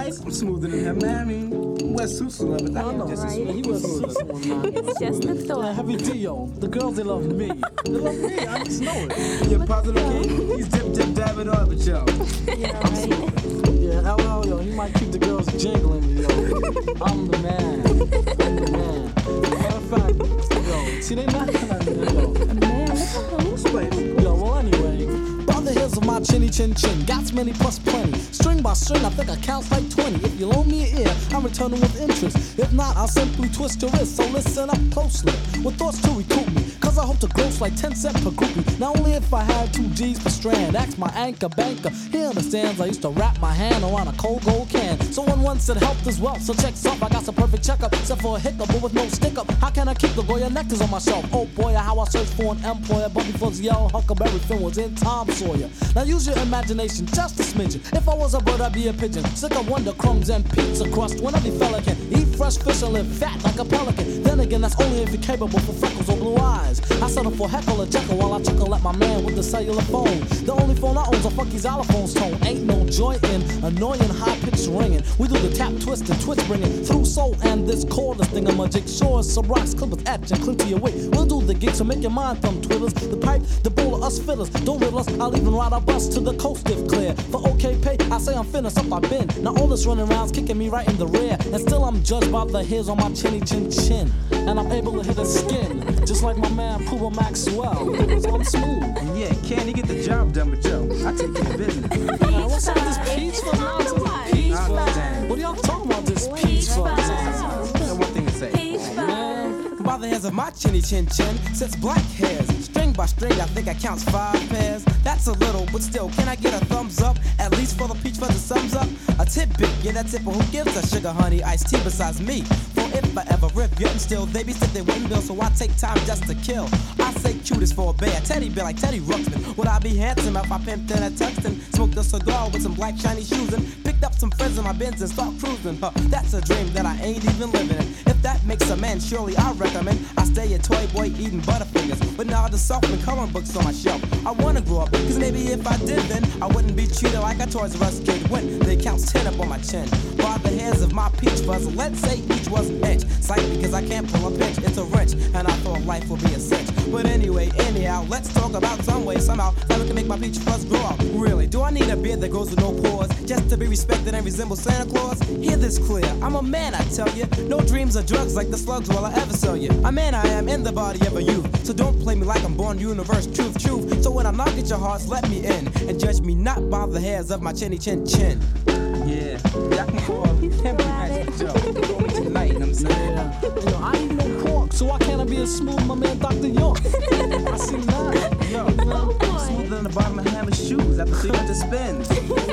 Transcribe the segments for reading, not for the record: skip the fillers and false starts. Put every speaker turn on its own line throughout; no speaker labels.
nice. I'm smoother than him, man. I mean, West Susu love it.
I know,
just
right?
He was Susu.
It's just a thought.
Heavy Dio. The girls, they love me. They love me. I just know it.
You're positive king. He's dip, dab it all, but yo.
Yeah, right.
Yeah, LL, yo, he might keep the girls jingling, yo. I'm the man. I'm the man. Matter of fact, yo, see, they not gonna, yo.
Man, what's up?
Yo, well, anyway. By the hills of my chinny chin chin, got many plus plenty. String by string, I think I count like 20. If you loan me an ear, I'm returning with interest. If not, I'll simply twist your wrist. So listen up closely, with thoughts to recoup me. Cause I hope to gross like 10 cents per groupie. Not only if I had 2 G's per strand. Ask my anchor banker, he understands. I used to wrap my hand around a cold gold can. Someone once said health is wealth, so check's up. I got some perfect checkup, except for a hiccup, but with no stick up. How can I keep the Goya nectars on my shelf? Oh boy, how I search for an employer. But before the yellow Huckleberry Finn was in Tom Sawyer. Now use your imagination, just a smidgen. If I was a bird, I'd be a pigeon. Sick of wonder crumbs and pizza crust. When every fella can eat fresh fish and live fat like a pelican. Then again, that's only if you're capable for freckles or blue eyes. I settle for heckle or jekyll while I chuckle at my man with the cellular phone. The only phone I own's a fucky xylophone's tone. Ain't no joy in annoying high-pitched ringing. We do the tap, twist, and twitch bringing through soul and this cordless thing-a-magic. Sure as some rocks, clippers, etch, and cling to your wig. We'll do the gig, so make your mind thumb twiddlers. The pipe, the bowl of us fiddlers. Don't riddle us, I'll even ride our bus to the coast if clear. For okay pay, I say I'm finished up, I've been. Now all this running around's kicking me right in the rear. And still I'm judged by the hairs on my chinny chin chin. And I'm able to hit his skin, just like my man Puma Maxwell. So I'm smooth.
And yeah, can he get the job done, but yo, I take care of business.
Man, what's up with this peach fuzz nonsense? Peach fuzz? What are y'all talking about, this peach fuzz?
That's one thing to say.
By the hairs of my chinny chin chin sits black hairs. String by string, I think I counts 5 pairs. That's a little, but still, can I get a thumbs up? At least for the peach fuzz that sums up. A tidbit, yeah, that tipper who gives a sugar honey iced tea besides me. For if I ever rip, yet and still, they be sit they wouldn't bill, so I take time just to kill. I say cutest for a bear, teddy bear like Teddy Ruxpin. Would I be handsome if I pimped in a Tuxton? Smoked a cigar with some black shiny shoes and picked up some friends in my Benz and start cruising. That's a dream that I ain't even living in. If that makes a man, surely I recommend I stay a toy boy eating Butterfingers. But now the soft and coloring books on my shelf. I wanna grow up, cause maybe if I did then I wouldn't be treated like a Toys R Us kid when they counts 10 up on my chin. By the hairs of my peach fuzz, let's say each was an inch. Sight because I can't pull a pinch, it's a wrench, and I thought life would be a cinch. But anyway, anyhow, let's talk about some way, somehow, that we can make my peach fuzz grow out. Really, do I need a beard that grows with no pores, just to be respected and resemble Santa Claus? Hear this clear, I'm a man, I tell you. No dreams or drugs like the slugs will I ever sell you. A man I am in the body of a youth, so don't play me like I'm born universe, truth. So when I knock at your hearts, let me in, and judge me not by the hairs of my chinny chin chin.
Yeah, y'all can call him Magic Joe. Call me tonight, you know what I'm saying?
Yeah. Yo, I ain't no pork, so why can't I be as smooth my man Dr. York? I see that.
Yo, smoother than the bottom of Hammer's shoes after 300 spins.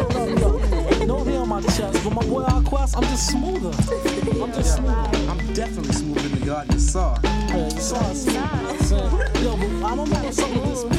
No hair on my chest, but my boy Alquest, I'm just smoother. I'm just smoother.
I'm definitely smoother than the garden saw.
Yeah, you saw us. Yo, but I don't know what's up with this